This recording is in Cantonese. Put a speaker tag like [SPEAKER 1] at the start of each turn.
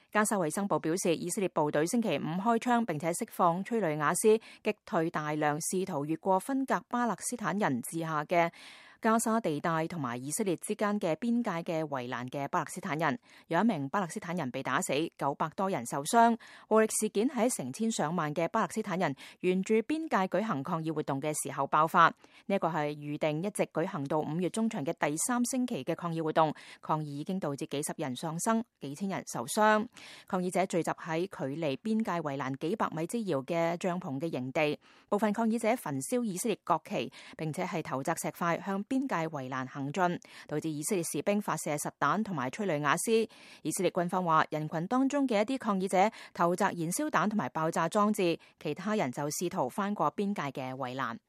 [SPEAKER 1] 加沙衛生部表示，以色列部隊星期五開槍並且釋放催淚瓦斯，擊退大量試圖越過分隔巴勒斯坦人治下嘅加沙地帶同埋以色列之間嘅邊界嘅圍欄嘅巴勒斯坦人。有一名巴勒斯坦人被打死，900多人受傷。暴力事件喺成千上萬嘅巴勒斯坦人沿住邊界舉行抗議活動嘅時候爆發。呢一個係預定一直舉行到5月中旬嘅第3星期嘅抗議活動，抗議已經導致幾十人喪生，幾千人受傷。抗議者聚集喺距離邊界圍欄幾百米之遙嘅帳篷嘅營地，部分抗議者焚燒以色列國旗，並且係投擲石塊向邊界圍欄行進，導致以色列士兵發射實彈同埋催淚瓦斯。以色列軍方話，人群當中嘅一啲抗議者投擲燃燒彈同埋爆炸裝置，其他人就試圖翻過邊界嘅圍欄。